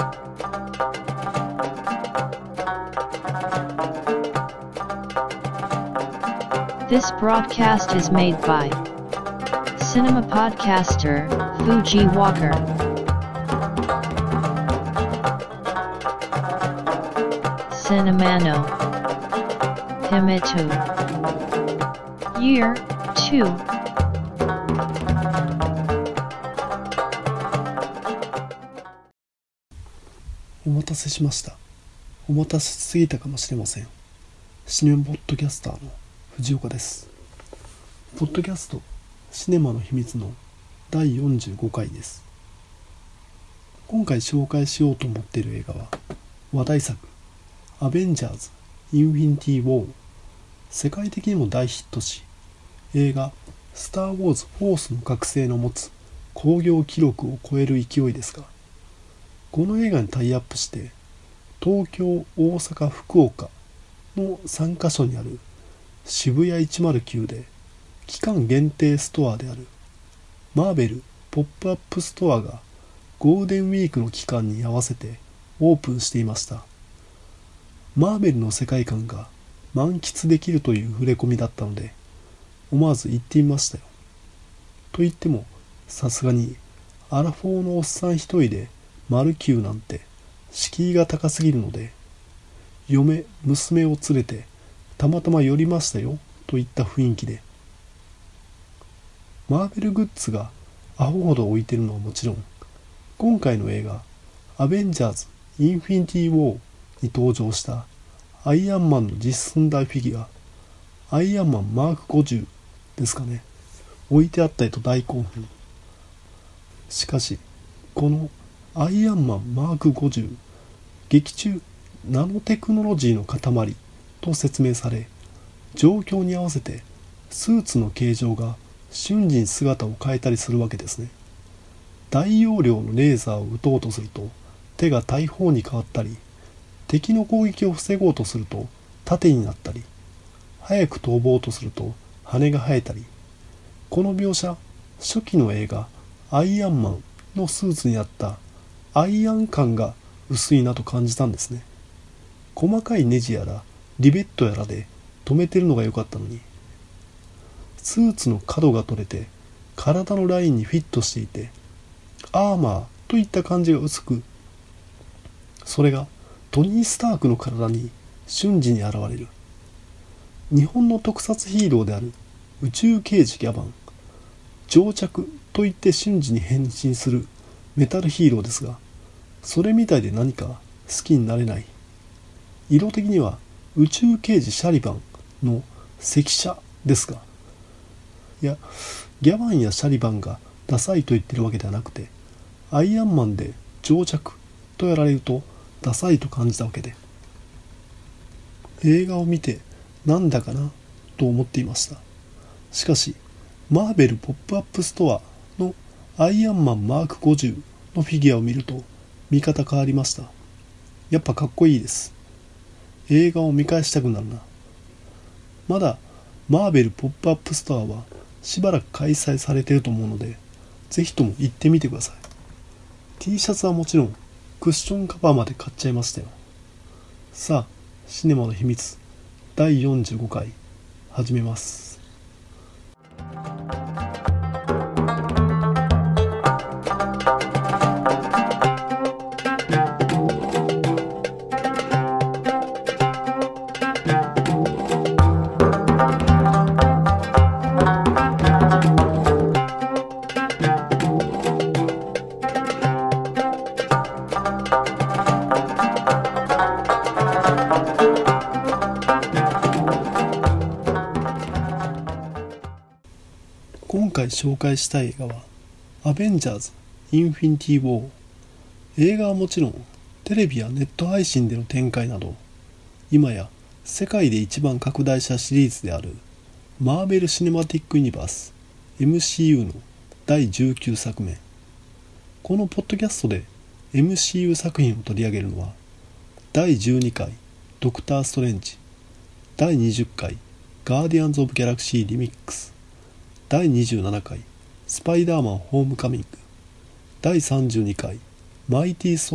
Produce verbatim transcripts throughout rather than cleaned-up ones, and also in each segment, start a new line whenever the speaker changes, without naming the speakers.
This broadcast is made by cinema podcaster Fuji Walker. Cinemano Himitu Year two.
お待たせしました。お待たせしすぎたかもしれません。シネマポッドキャスターの藤岡です。ポッドキャストシネマの秘密のだいよんじゅうごかいです。今回紹介しようと思っている映画は話題作アベンジャーズインフィニティ・ウォー。世界的にも大ヒットし、映画スター・ウォーズ・フォースの覚醒の持つ興行記録を超える勢いですが、この映画にタイアップして東京、大阪、福岡のさんカ所にある渋谷いちまるきゅうで期間限定ストアであるマーベルポップアップストアがゴールデンウィークの期間に合わせてオープンしていました。マーベルの世界観が満喫できるという触れ込みだったので思わず行ってみましたよ。と言ってもさすがにアラフォーのおっさん一人で丸きゅうなんて敷居が高すぎるので、嫁、娘を連れてたまたま寄りましたよといった雰囲気で、マーベルグッズがアホほど置いてるのはもちろん、今回の映画アベンジャーズインフィニティ・ウォーに登場したアイアンマンの実寸大フィギュア、アイアンマンマークごじゅうですかね、置いてあったりと大興奮。しかしこのアイアンマンマークごじゅう、劇中ナノテクノロジーの塊と説明され、状況に合わせてスーツの形状が瞬時に姿を変えたりするわけですね。大容量のレーザーを撃とうとすると手が大砲に変わったり、敵の攻撃を防ごうとすると盾になったり、早く飛ぼうとすると羽が生えたり、この描写、初期の映画アイアンマンのスーツにあったアイアン感が薄いなと感じたんですね。細かいネジやらリベットやらで止めてるのが良かったのに、スーツの角が取れて体のラインにフィットしていて、アーマーといった感じが薄く、それがトニー・スタークの体に瞬時に現れる。日本の特撮ヒーローである宇宙刑事ギャバン、蒸着といって瞬時に変身するメタルヒーローですが、それみたいで何か好きになれない。色的には宇宙刑事シャリバンの赤車ですが、いや、ギャバンやシャリバンがダサいと言ってるわけではなくて、アイアンマンで蒸着とやられるとダサいと感じたわけで、映画を見てなんだかなと思っていました。しかしマーベルポップアップストアのアイアンマンマークごじゅうのフィギュアを見ると見方変わりました。やっぱかっこいいです。映画を見返したくなるな。まだマーベルポップアップストアはしばらく開催されていると思うので、ぜひとも行ってみてください。 T シャツはもちろんクッションカバーまで買っちゃいましたよ。さあ、シネマの秘密だいよんじゅうごかい始めます。今回紹介したい映画はアベンジャーズインフィニティ・ウォー。映画はもちろんテレビやネット配信での展開など、今や世界で一番拡大したシリーズであるマーベル・シネマティック・ユニバース エムシーユー のだいじゅうきゅうさくめ。このポッドキャストで エムシーユー 作品を取り上げるのはだいじゅうにかいドクター・ストレンジ、だいにじゅっかいガーディアンズ・オブ・ギャラクシー・リミックス、だいにじゅうななかいスパイダーマン・ホームカミング、だいさんじゅうにかいマイティー・ソー・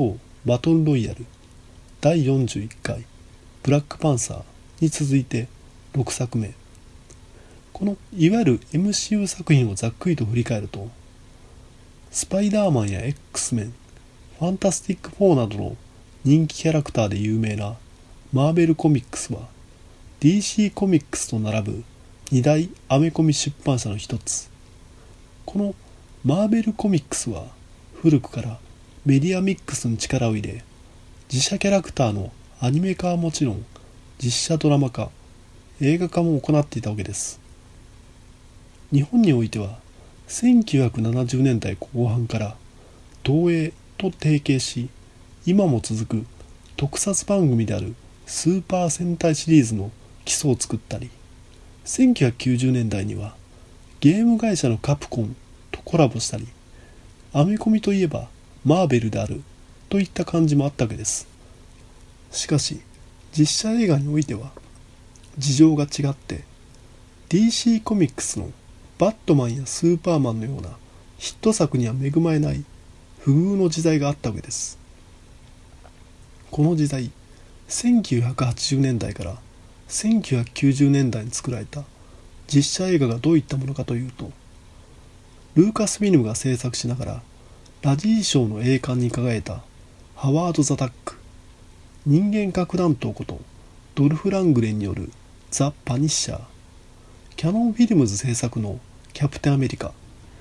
バトルロイヤル、だいよんじゅういっかいブラックパンサーに続いてろくさくめ。このいわゆる エムシーユー 作品をざっくりと振り返ると、スパイダーマンや X メン、ファンタスティックフォーなどの人気キャラクターで有名なマーベルコミックスは ディーシー コミックスと並ぶ二大アメコミ出版社の一つ。このマーベルコミックスは古くからメディアミックスに力を入れ、自社キャラクターのアニメ化はもちろん実写ドラマ化、映画化も行っていたわけです。日本においてはせんきゅうひゃくななじゅうねんだいこう半から東映と提携し、今も続く特撮番組であるスーパー戦隊シリーズの基礎を作ったり、せんきゅうひゃくきゅうじゅうねんだいにはゲーム会社のカプコンとコラボしたり、アメコミといえばマーベルであるといった感じもあったわけです。しかし実写映画においては事情が違って、 ディーシー コミックスのバットマンやスーパーマンのようなヒット作には恵まれない不遇の時代があったわけです。この時代、せんきゅうひゃくはちじゅうねんだいからせんきゅうひゃくきゅうじゅうねんだいに作られた実写映画がどういったものかというと、ルーカスフィルムが制作しながらラジー賞の栄冠に輝いたハワード・ザ・ダック、人間核弾頭ことドルフ・ラングレンによるザ・パニッシャー、キャノンフィルムズ制作のキャプテンアメリカ、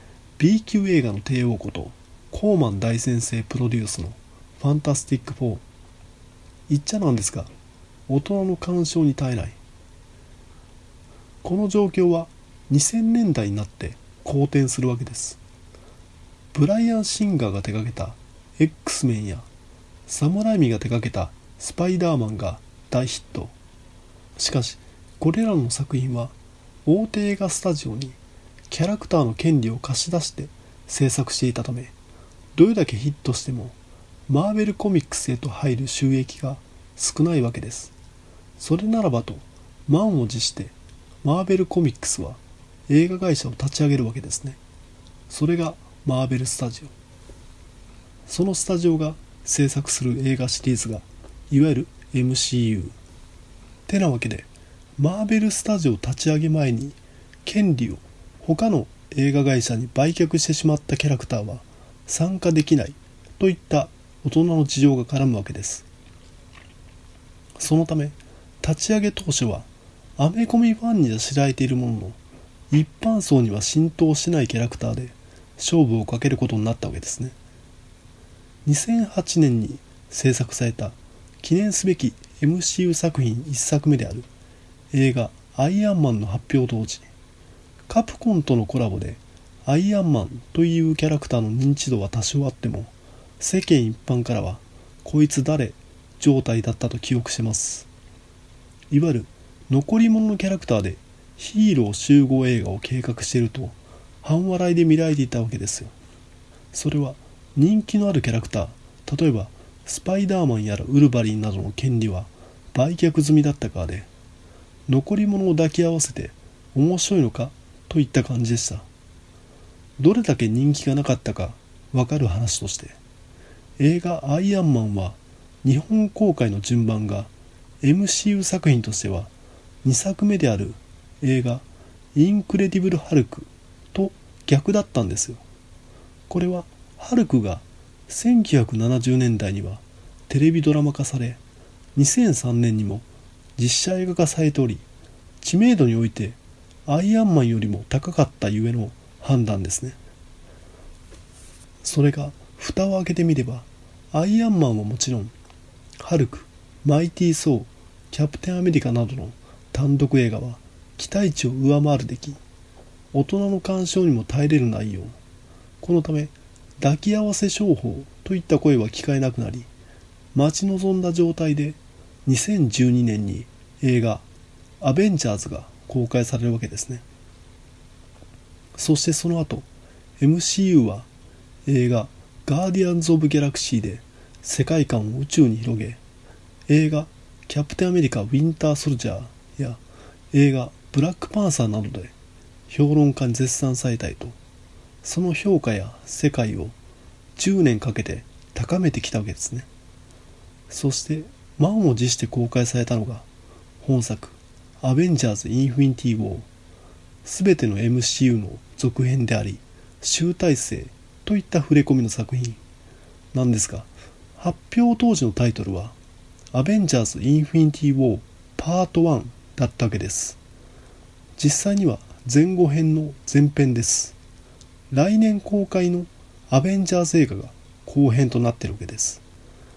B 級映画の帝王ことコーマン大先生プロデュースのファンタスティックフォー。言っちゃなんですが、大人の鑑賞に耐えない。この状況はにせんねんだいになって好転するわけです。ブライアン・シンガーが手掛けた X メンやサムライミが手掛けたスパイダーマンが大ヒット。しかしこれらの作品は大手映画スタジオにキャラクターの権利を貸し出して制作していたため、どれだけヒットしてもマーベルコミックスへと入る収益が少ないわけです。それならばと満を持してマーベルコミックスは映画会社を立ち上げるわけですね。それがマーベルスタジオ。そのスタジオが制作する映画シリーズがいわゆる エムシーユー。てなわけで、マーベルスタジオ立ち上げ前に権利を他の映画会社に売却してしまったキャラクターは参加できないといった大人の事情が絡むわけです。そのため立ち上げ当初はアメコミファンには知られているものの、一般層には浸透しないキャラクターで勝負をかけることになったわけですね。にせんはちねんに制作された記念すべき エムシーユー 作品いっさくめである映画アイアンマンの発表と同時に、カプコンとのコラボでアイアンマンというキャラクターの認知度は多少あっても、世間一般からはこいつ誰状態だったと記憶してます。いわゆる残り物のキャラクターでヒーロー集合映画を計画していると半笑いで見られていたわけですよ。それは人気のあるキャラクター、例えばスパイダーマンやらウルヴァリンなどの権利は売却済みだったからで、残り物を抱き合わせて面白いのかといった感じでした。どれだけ人気がなかったかわかる話として、映画アイアンマンは日本公開の順番が エムシーユー 作品としてはにさくめである映画インクレディブル・ハルクと逆だったんですよ。これはハルクがせんきゅうひゃくななじゅうねんだいにはテレビドラマ化され、にせんさんねんにも実写映画化されており、知名度においてアイアンマンよりも高かったゆえの判断ですね。それが蓋を開けてみれば、アイアンマンはもちろんハルク、マイティー・ソー、キャプテンアメリカなどの単独映画は期待値を上回る出来、大人の鑑賞にも耐えれる内容。このため抱き合わせ商法といった声は聞かれなくなり、待ち望んだ状態でにせんじゅうにねんに映画アベンジャーズが公開されるわけですね。そしてその後 エムシーユー は映画ガーディアンズ・オブ・ギャラクシーで世界観を宇宙に広げ、映画キャプテンアメリカ・ウィンター・ソルジャーや映画ブラックパンサーなどで評論家に絶賛されたいと、その評価や世界をじゅうねんかけて高めてきたわけですね。 そして満を持して公開されたのが本作アベンジャーズ・インフィニティ・ウォー、すべての エムシーユー の続編であり集大成といった触れ込みの作品なんですが、発表当時のタイトルはアベンジャーズ・インフィニティ・ウォーパートワンだったわけです。実際には前後編の前編です。来年公開のアベンジャーズ映画が後編となっているわけです。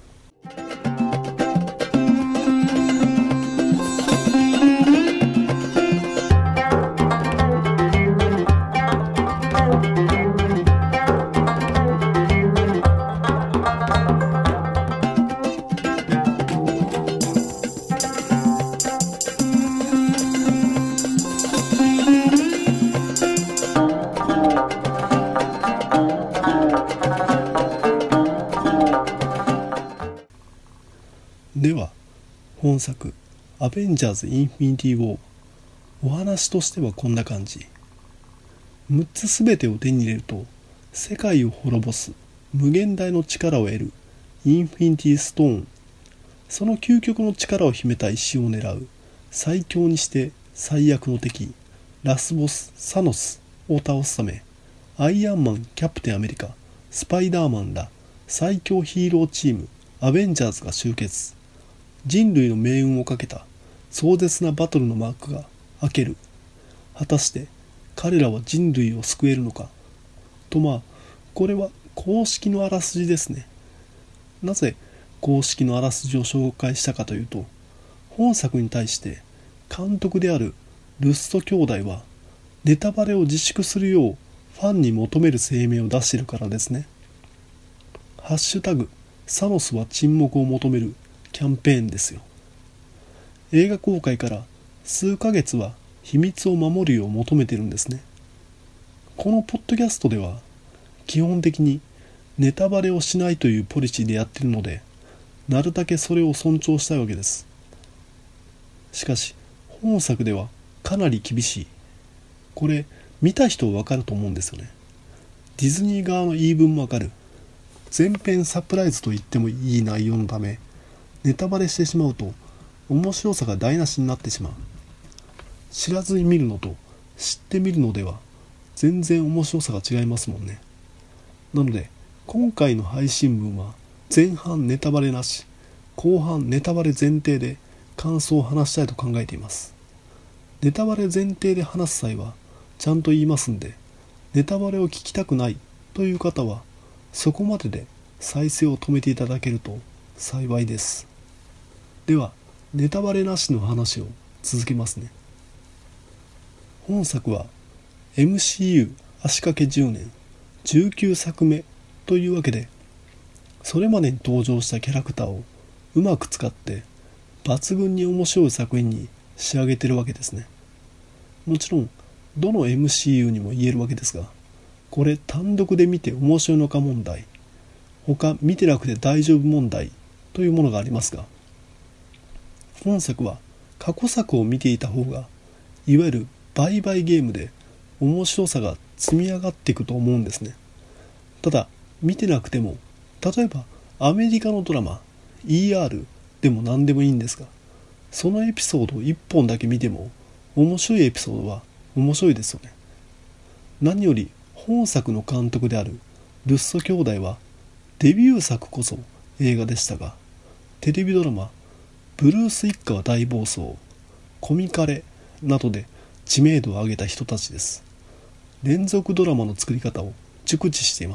では本作アベンジャーズ・インフィニティ・ウォー、お話としてはこんな感じ。むっつすべてを手に入れると世界を滅ぼす無限大の力を得るインフィニティ・ストーン、その究極の力を秘めた石を狙う最強にして最悪の敵ラスボス・サノスを倒すため、アイアンマン、キャプテンアメリカ、スパイダーマンら最強ヒーローチームアベンジャーズが集結。人類の命運をかけた壮絶なバトルの幕が開ける。果たして彼らは人類を救えるのかと、まあこれは公式のあらすじですね。なぜ公式のあらすじを紹介したかというと、本作に対して監督であるルッソ兄弟はネタバレを自粛するようファンに求める声明を出しているからですね。ハッシュタグサノスは沈黙を求めるキャンペーンですよ。映画公開から数ヶ月は秘密を守るよう求めてるんですね。このポッドキャストでは基本的にネタバレをしないというポリシーでやってるので、なるだけそれを尊重したいわけです。しかし本作ではかなり厳しい。これ見た人はわかると思うんですよね。ディズニー側の言い分もわかる。全編サプライズと言ってもいい内容のため、ネタバレしてしまうと面白さが台無しになってしまう。知らずに見るのと知ってみるのでは全然面白さが違いますもんね。なので今回の配信分は前半ネタバレなし、後半ネタバレ前提で感想を話したいと考えています。ネタバレ前提で話す際はちゃんと言いますんで、ネタバレを聞きたくないという方はそこまでで再生を止めていただけると幸いです。ではネタバレなしの話を続けますね。本作は エムシーユー 足掛けじゅうねんじゅうきゅうさくめというわけで、それまでに登場したキャラクターをうまく使って抜群に面白い作品に仕上げてるわけですね。もちろんどの エムシーユー にも言えるわけですが、これ単独で見て面白いのか問題、他見てなくて大丈夫問題というものがありますが、本作は過去作を見ていた方がいわゆる売買ゲームで面白さが積み上がっていくと思うんですね。ただ見てなくても、例えばアメリカのドラマ イーアール でも何でもいいんですが、そのエピソードをいっぽんだけ見ても面白いエピソードは面白いですよね。何より本作の監督であるルッソ兄弟はデビュー作こそ映画でしたが、テレビドラマブルース一家は大暴走、コミカレなどで知名度を上げた人たちです。連続ドラマの作り方を熟知しています。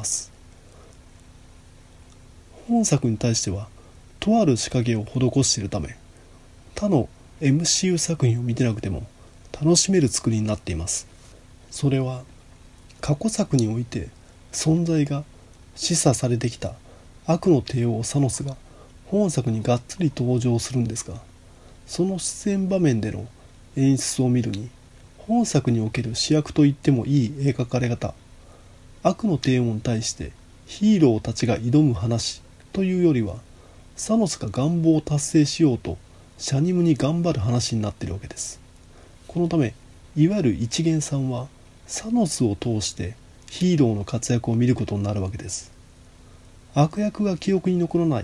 本作に対してはとある仕掛けを施しているため、他の エムシーユー 作品を見てなくても楽しめる作りになっています。それは過去作において存在が示唆されてきた悪の帝王サノスが本作にがっつり登場するんですが、その出演場面での演出を見るに、本作における主役と言ってもいい描かれ方、悪の帝王に対してヒーローたちが挑む話というよりは、サノスが願望を達成しようとシャニムに頑張る話になっているわけです。このためいわゆる一元さんはサノスを通してヒーローの活躍を見ることになるわけです。悪役が記憶に残らない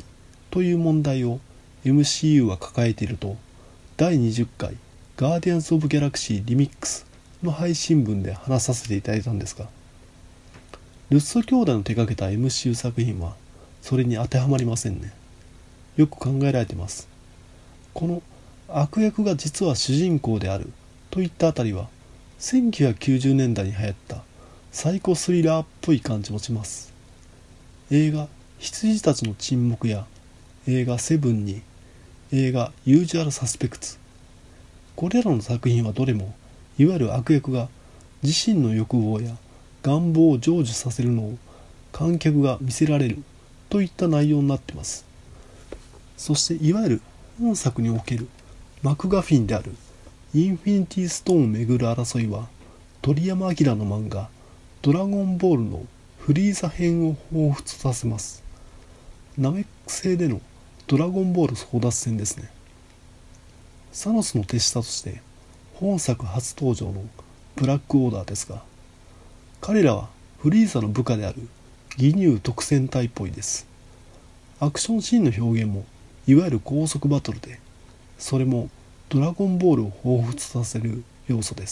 という問題を エムシーユー は抱えているとだいにじゅっかいガーディアンズ・オブ・ギャラクシー・リミックスの配信分で話させていただいたんですが、ルッソ兄弟の手掛けた エムシーユー 作品はそれに当てはまりませんね。よく考えられています。この悪役が実は主人公であるといったあたりはせんきゅうひゃくきゅうじゅうねんだいに流行ったサイコスリラーっぽい感じもします。映画羊たちの沈黙や映画セブンに映画ユージュアルサスペクツ、これらの作品はどれもいわゆる悪役が自身の欲望や願望を成就させるのを観客が見せられるといった内容になっています。そしていわゆる本作におけるマクガフィンであるインフィニティストーンをめぐる争いは鳥山明の漫画ドラゴンボールのフリーザ編を彷彿させます。ナメック星でのドラゴンボール争奪戦ですね。サノスの手下として本作初登場のブラックオーダーですが、彼らはフリーザの部下である義乳特戦隊っぽいです。アクションシーンの表現もいわゆる高速バトルで、それもドラゴンボールを彷彿させる要素です。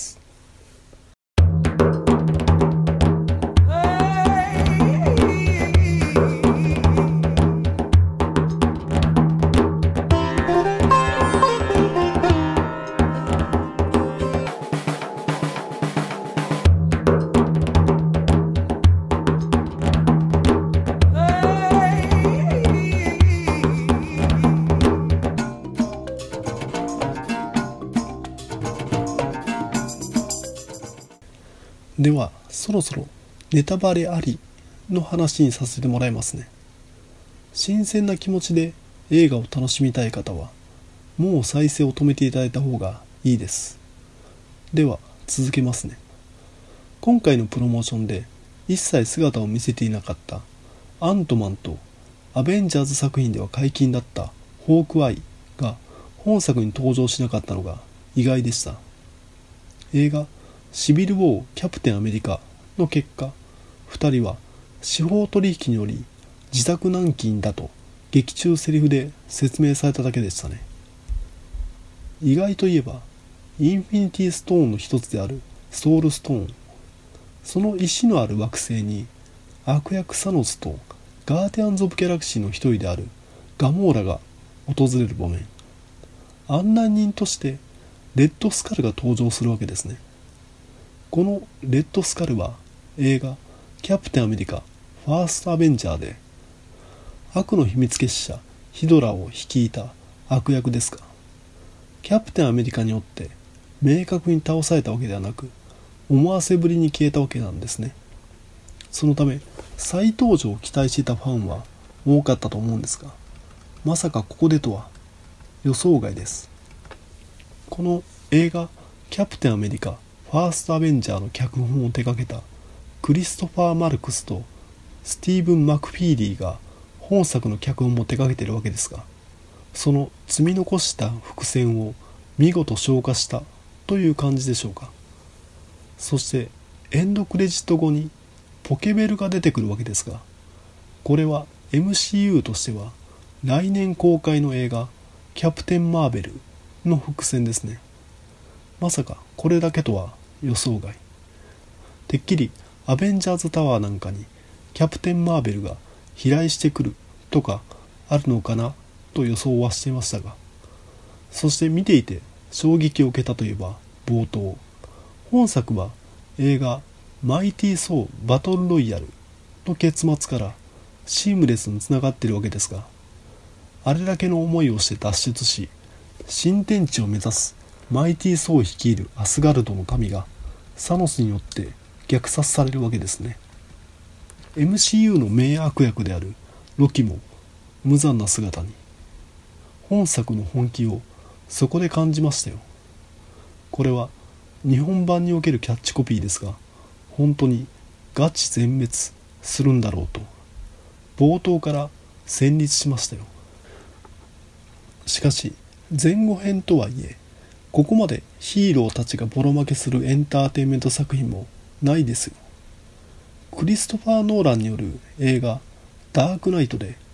ではそろそろネタバレありの話にさせてもらいますね。新鮮な気持ちで映画を楽しみたい方はもう再生を止めていただいた方がいいです。では続けますね。今回のプロモーションで一切姿を見せていなかったアントマンとアベンジャーズ作品では解禁だったホークアイが本作に登場しなかったのが意外でした。映画シビル・ウォー・キャプテン・アメリカの結果、ふたりは司法取引により自宅軟禁だと劇中セリフで説明されただけでしたね。意外といえばインフィニティストーンの一つであるソウルストーン、その石のある惑星に悪役サノスとガーディアンズ・オブ・ギャラクシーの一人であるガモーラが訪れる場面、案内人としてレッドスカルが登場するわけですね。このレッドスカルは映画キャプテンアメリカファーストアベンジャーで悪の秘密結社ヒドラを率いた悪役ですが、キャプテンアメリカによって明確に倒されたわけではなく思わせぶりに消えたわけなんですね。そのため再登場を期待していたファンは多かったと思うんですが、まさかここでとは予想外です。この映画キャプテンアメリカファーストアベンジャーの脚本を手掛けたクリストファー・マルクスとスティーブン・マクフィーリーが本作の脚本も手掛けているわけですが、その積み残した伏線を見事消化したという感じでしょうか。そしてエンドクレジット後にポケベルが出てくるわけですが、これは エムシーユー としては来年公開の映画キャプテン・マーベルの伏線ですね。まさかこれだけとは予想外。てっきりアベンジャーズタワーなんかにキャプテンマーベルが飛来してくるとかあるのかなと予想はしていましたが、そして見ていて衝撃を受けたといえば冒頭、本作は映画マイティー・ソー・バトル・ロイヤルの結末からシームレスにつながっているわけですが、あれだけの思いをして脱出し新天地を目指すマイティー・ソー率いるアスガルドの民がサノスによって虐殺されるわけですね。 エムシーユー の名悪役であるロキも無残な姿に、本作の本気をそこで感じましたよ。これは日本版におけるキャッチコピーですが、本当にガチ全滅するんだろうと冒頭から戦慄しましたよ。しかし前後編とはいえ、ここまでヒーローたちがボロ負けするエンターテインメント作品もないですよ。クリストファー・ノーランによる映画ダークナイトで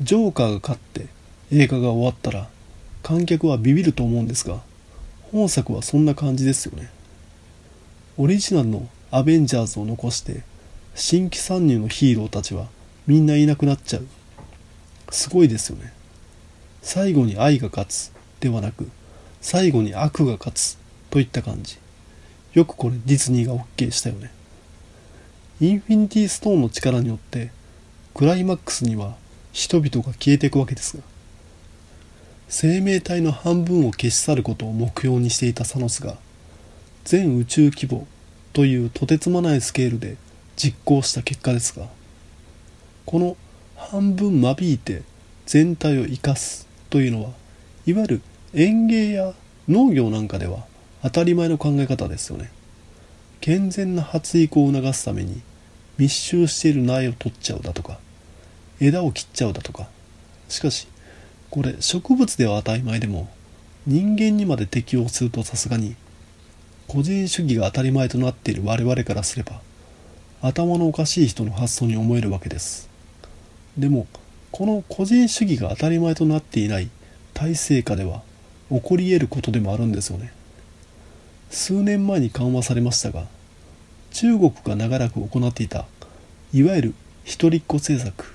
ジョーカーが勝って映画が終わったら観客はビビると思うんですが、本作はそんな感じですよね。オリジナルのアベンジャーズを残して新規参入のヒーローたちはみんないなくなっちゃう。すごいですよね。最後に愛が勝つではなく、最後に悪が勝つといった感じ。よくこれディズニーが OK したよね。インフィニティストーンの力によってクライマックスには人々が消えていくわけですが、生命体の半分を消し去ることを目標にしていたサノスが全宇宙規模というとてつもないスケールで実行した結果ですが、この半分間引いて全体を生かすというのは、いわゆる園芸や農業なんかでは当たり前の考え方ですよね。健全な発育を促すために密集している苗を取っちゃうだとか、枝を切っちゃうだとか。しかしこれ植物では当たり前でも、人間にまで適用するとさすがに個人主義が当たり前となっている我々からすれば頭のおかしい人の発想に思えるわけです。でもこの個人主義が当たり前となっていない体制下では起こり得ることでもあるんですよね。数年前に緩和されましたが、中国が長らく行っていたいわゆる一人っ子政策、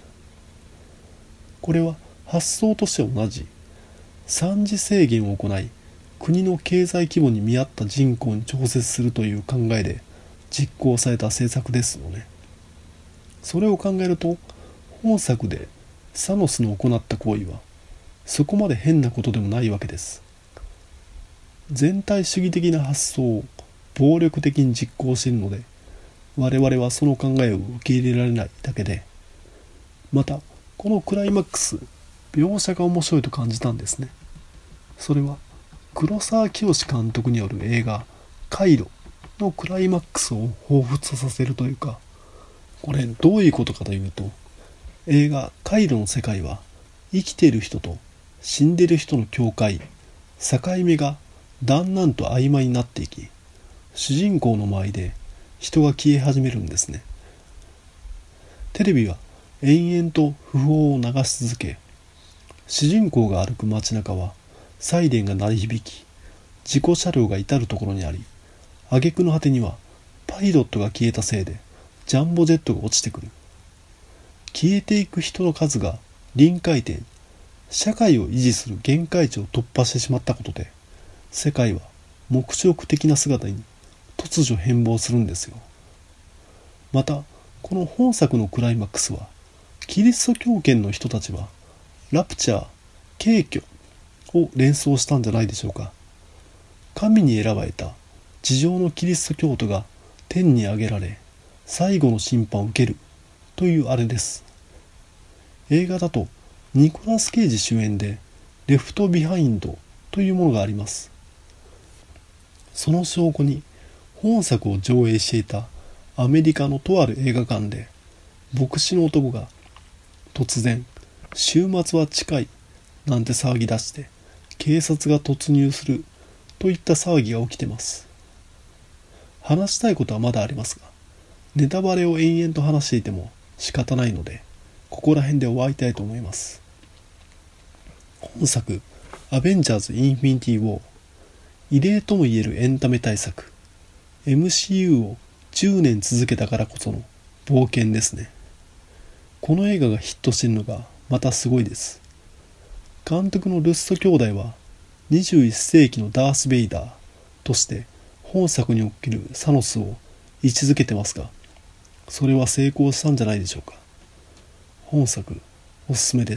これは発想として同じ産児制限を行い、国の経済規模に見合った人口に調節するという考えで実行された政策ですよね。それを考えると、本作でサノスの行った行為はそこまで変なことでもないわけです。全体主義的な発想を暴力的に実行しているので、我々はその考えを受け入れられないだけで、またこのクライマックス、描写が面白いと感じたんですね。それは黒沢清監督による映画カイロのクライマックスを彷彿とさせるというか、これどういうことかというと、映画カイロの世界は生きている人と死んでいる人の境界、境目がだんだんと曖昧になっていき、主人公の周りで人が消え始めるんですね。テレビは延々と訃報を流し続け、主人公が歩く街中はサイレンが鳴り響き、事故車両が至るところにあり、挙句の果てにはパイロットが消えたせいでジャンボジェットが落ちてくる。消えていく人の数が臨界点、社会を維持する限界値を突破してしまったことで、世界は黙食的な姿に突如変貌するんですよ。またこの本作のクライマックスは、キリスト教圏の人たちはラプチャー、軽挙を連想したんじゃないでしょうか。神に選ばれた地上のキリスト教徒が天に上げられ、最後の審判を受けるというあれです。映画だとニコラス・ケイジ主演でレフト・ビハインドというものがあります。その証拠に本作を上映していたアメリカのとある映画館で、牧師の男が突然週末は近いなんて騒ぎ出して警察が突入するといった騒ぎが起きてます。話したいことはまだありますが、ネタバレを延々と話していても仕方ないので、ここら辺で終わりたいと思います。本作アベンジャーズ・インフィニティ・ウォー、異例ともいえるエンタメ大作、 エムシーユー をじゅうねん続けたからこその冒険ですね。この映画がヒットしているのがまたすごいです。監督のルッソ兄弟はにじゅういっせいきのダース・ベイダーとして本作におけるサノスを位置づけてますが、それは成功したんじゃないでしょうか。本作おすすめです。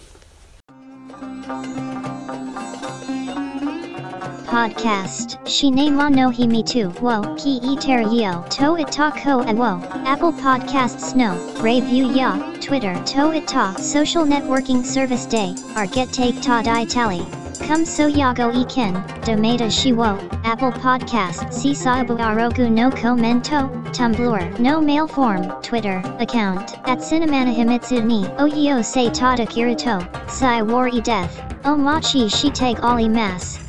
Podcast Shinema no Himitu wo ki iterio to itako e wo Apple Podcasts no review ya Twitter to ita social networking service day ar get take ta dai tally come so yago iken domata shiwo Apple Podcasts si saibu arogu no commento Tumblr no mail form Twitter account at cinemana himitsu ni oyo se tada kirito sai wari death o machi shiteg ali mas。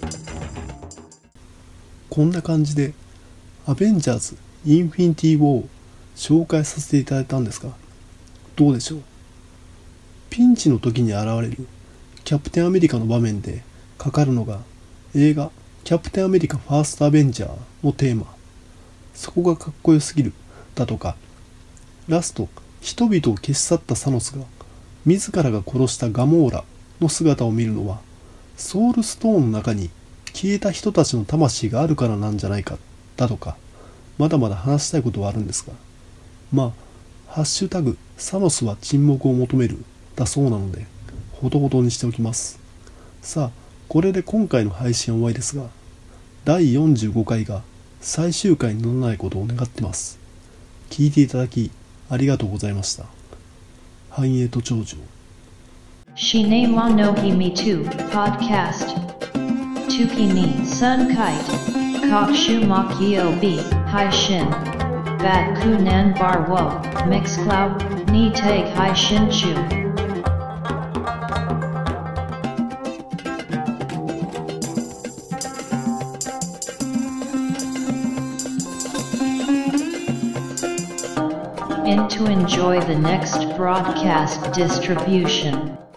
こんな感じでアベンジャーズ・インフィニティ・ウォーを紹介させていただいたんですが、どうでしょう。 ピンチの時に現れるキャプテンアメリカの場面でかかるのが映画キャプテンアメリカファーストアベンジャーのテーマ、そこがかっこよすぎるだとか、ラスト人々を消し去ったサノスが自らが殺したガモーラの姿を見るのはソウルストーンの中に消えた人たちの魂があるからなんじゃないかだとか、まだまだ話したいことはあるんですが、まあハッシュタグサノスは沈黙を求めるだそうなのでほどほどにしておきます。さあこれで今回の配信は終わりですが、だいよんじゅうごかいが最終回にならないことを願ってます。聞いていただきありがとうございました。繁栄と長寿。
Shine wa no himi to podcast. Tuki ni sun kite. Kokshu makio bi hai shin. Bat kunan bar wo. Mix cloud ni take hai shin chu. And to enjoy the next broadcast distribution.